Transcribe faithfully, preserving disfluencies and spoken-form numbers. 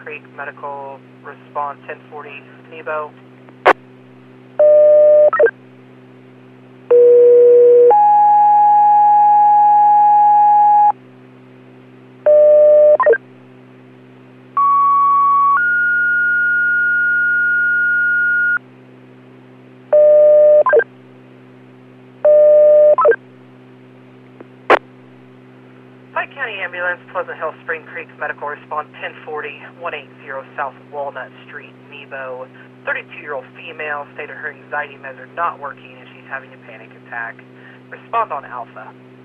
Creek Medical, respond ten forty Nebo. Pike County Ambulance, Pleasant Hill Spring Creek Medical, respond ten forty, one eighty South Walnut Street, Nebo. thirty-two-year-old female stated her anxiety meds are not working and she's having a panic attack. Respond on Alpha.